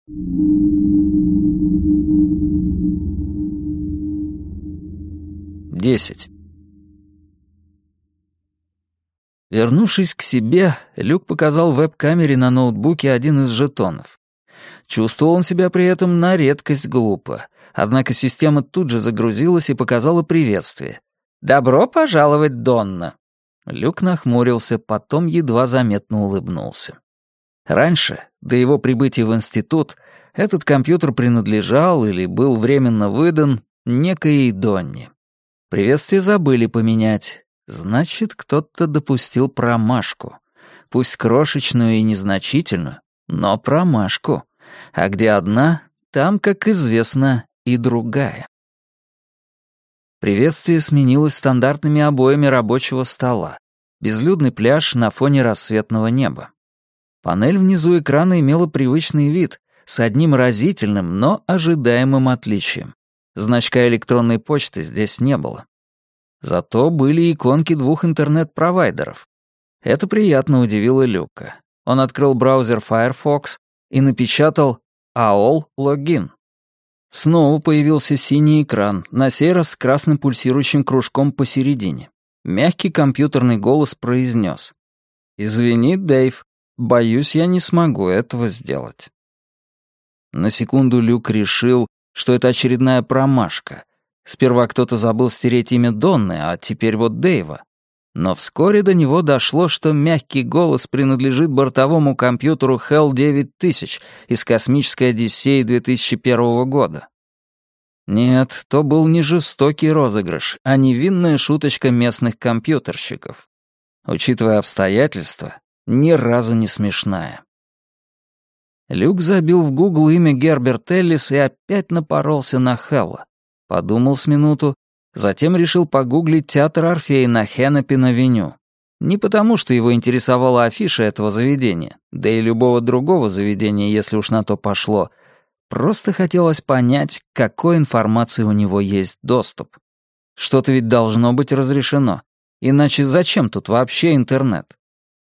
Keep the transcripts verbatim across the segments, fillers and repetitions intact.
Десять. Вернувшись к себе, Люк показал веб-камере на ноутбуке один из жетонов. Чувствовал он себя при этом на редкость глупо, однако система тут же загрузилась и показала приветствие. «Добро пожаловать, Донна!» Люк нахмурился, потом едва заметно улыбнулся. Раньше, до его прибытия в институт, этот компьютер принадлежал или был временно выдан некой Донне. Приветствие забыли поменять. Значит, кто-то допустил промашку. Пусть крошечную и незначительную, но промашку. А где одна, там, как известно, и другая. Приветствие сменилось стандартными обоями рабочего стола. Безлюдный пляж на фоне рассветного неба. Панель внизу экрана имела привычный вид, с одним разительным, но ожидаемым отличием. Значка электронной почты здесь не было. Зато были иконки двух интернет-провайдеров. Это приятно удивило Люка. Он открыл браузер Firefox и напечатал эй о эл Login. Снова появился синий экран, на сей раз с красным пульсирующим кружком посередине. Мягкий компьютерный голос произнес: «Извини, Дэйв, боюсь, я не смогу этого сделать». На секунду Люк решил, что это очередная промашка. Сперва кто-то забыл стереть имя Донны, а теперь вот Дэйва. Но вскоре до него дошло, что мягкий голос принадлежит бортовому компьютеру Хелл девять тысяч из космической Одиссеи две тысячи первого года. Нет, то был не жестокий розыгрыш, а невинная шуточка местных компьютерщиков. Учитывая обстоятельства, ни разу не смешная. Люк забил в Google имя Герберт Эллис и опять напоролся на Хелла. Подумал с минуту, затем решил погуглить театр Орфея на Хеннепин-авеню. Не потому, что его интересовала афиша этого заведения, да и любого другого заведения, если уж на то пошло. Просто хотелось понять, к какой информации у него есть доступ. Что-то ведь должно быть разрешено. Иначе зачем тут вообще интернет?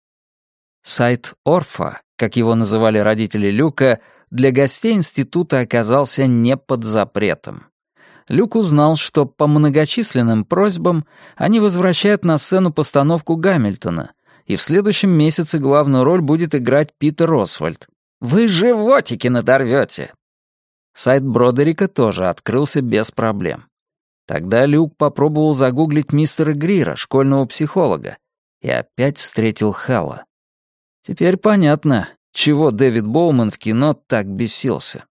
Сайт Орфа, как его называли родители Люка, для гостей института оказался не под запретом. Люк узнал, что по многочисленным просьбам они возвращают на сцену постановку Гамильтона, и в следующем месяце главную роль будет играть Питер Освальд. «Вы животики надорвете!» Сайт Бродерика тоже открылся без проблем. Тогда Люк попробовал загуглить мистера Грира, школьного психолога, и опять встретил Хэлла. Теперь понятно, чего Дэвид Боуман в кино так бесился.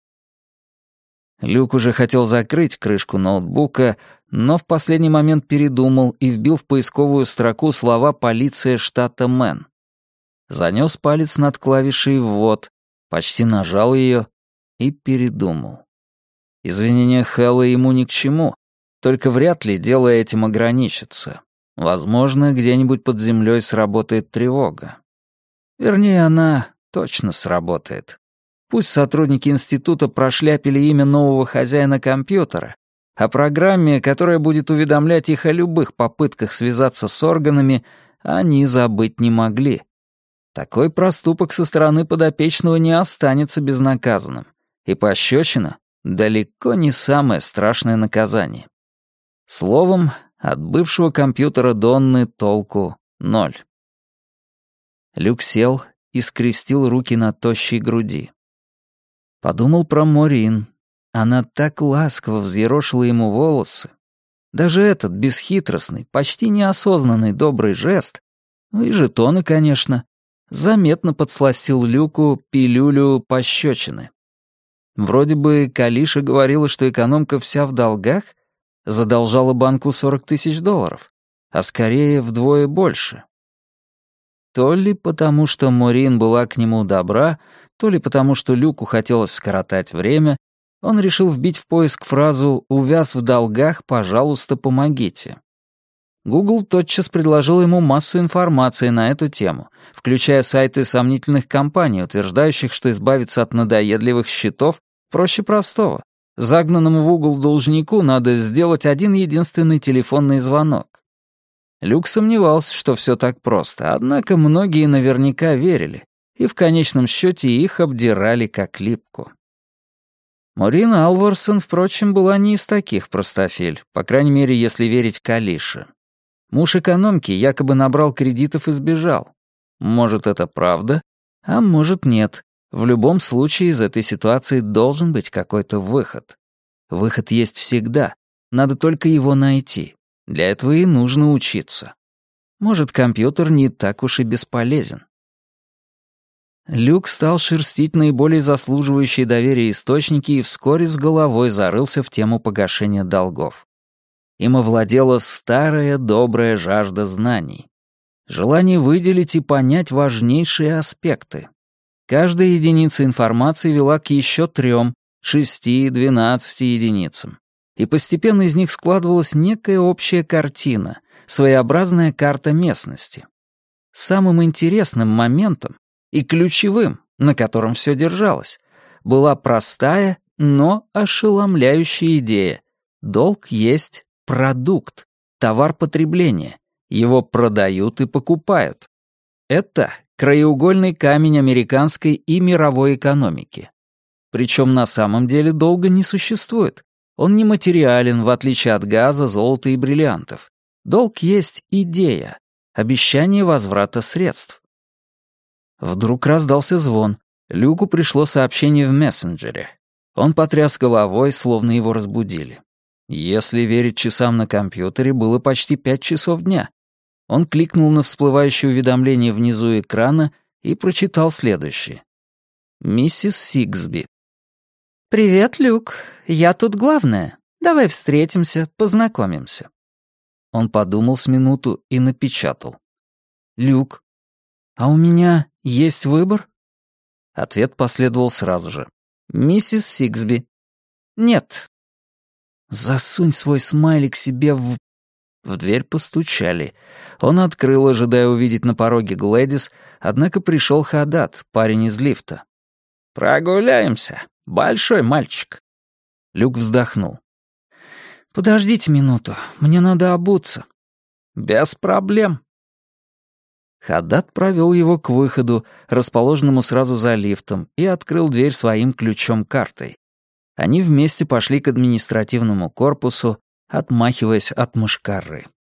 Люк уже хотел закрыть крышку ноутбука, но в последний момент передумал и вбил в поисковую строку слова «Полиция штата Мэн». Занес палец над клавишей «Ввод», почти нажал ее и передумал. Извинения Хэлла ему ни к чему, только вряд ли дело этим ограничится. Возможно, где-нибудь под землей сработает тревога. Вернее, она точно сработает. Пусть сотрудники института прошляпили имя нового хозяина компьютера, о программе, которая будет уведомлять их о любых попытках связаться с органами, они забыть не могли. Такой проступок со стороны подопечного не останется безнаказанным, и пощечина — далеко не самое страшное наказание. Словом, от бывшего компьютера Донны толку ноль. Люк сел и скрестил руки на тощей груди. Подумал про Морин. Она так ласково взъерошила ему волосы. Даже этот бесхитростный, почти неосознанный добрый жест, ну и жетоны, конечно, заметно подсластил Люку пилюлю пощечины. Вроде бы Калиша говорила, что экономка вся в долгах, задолжала банку сорок тысяч долларов, а скорее вдвое больше. То ли потому, что Морин была к нему добра, то ли потому, что Люку хотелось скоротать время, он решил вбить в поиск фразу «Увяз в долгах, пожалуйста, помогите». Google тотчас предложил ему массу информации на эту тему, включая сайты сомнительных компаний, утверждающих, что избавиться от надоедливых счетов проще простого. Загнанному в угол должнику надо сделать один единственный телефонный звонок. Люк сомневался, что все так просто, однако многие наверняка верили, и в конечном счете их обдирали как липку. Морин Алварсон, впрочем, была не из таких простофиль, по крайней мере, если верить Калише. Муж экономки якобы набрал кредитов и сбежал. Может, это правда, а может, нет. В любом случае из этой ситуации должен быть какой-то выход. Выход есть всегда, надо только его найти. Для этого и нужно учиться. Может, компьютер не так уж и бесполезен. Люк стал шерстить наиболее заслуживающие доверия источники и вскоре с головой зарылся в тему погашения долгов. Им овладела старая добрая жажда знаний. Желание выделить и понять важнейшие аспекты. Каждая единица информации вела к еще трем, шести, двенадцати единицам. И постепенно из них складывалась некая общая картина, своеобразная карта местности. Самым интересным моментом и ключевым, на котором все держалось, была простая, но ошеломляющая идея. Долг есть продукт, товар потребления. Его продают и покупают. Это краеугольный камень американской и мировой экономики. Причем на самом деле долга не существует. Он нематериален, в отличие от газа, золота и бриллиантов. Долг есть идея, обещание возврата средств. Вдруг раздался звон. Люку пришло сообщение в мессенджере. Он потряс головой, словно его разбудили. Если верить часам на компьютере, было почти пять часов дня. Он кликнул на всплывающее уведомление внизу экрана и прочитал следующее. «Миссис Сиксби». «Привет, Люк. Я тут главная. Давай встретимся, познакомимся». Он подумал с минуту и напечатал. «Люк, а у меня есть выбор?» Ответ последовал сразу же. «Миссис Сиксби». «Нет». «Засунь свой смайлик себе в...» В дверь постучали. Он открыл, ожидая увидеть на пороге Глэдис, однако пришел Хадад, парень из лифта. «Прогуляемся, большой мальчик». Люк вздохнул. «Подождите минуту, мне надо обуться». «Без проблем». Хадад провел его к выходу, расположенному сразу за лифтом, и открыл дверь своим ключом-картой. Они вместе пошли к административному корпусу, отмахиваясь от мошкары.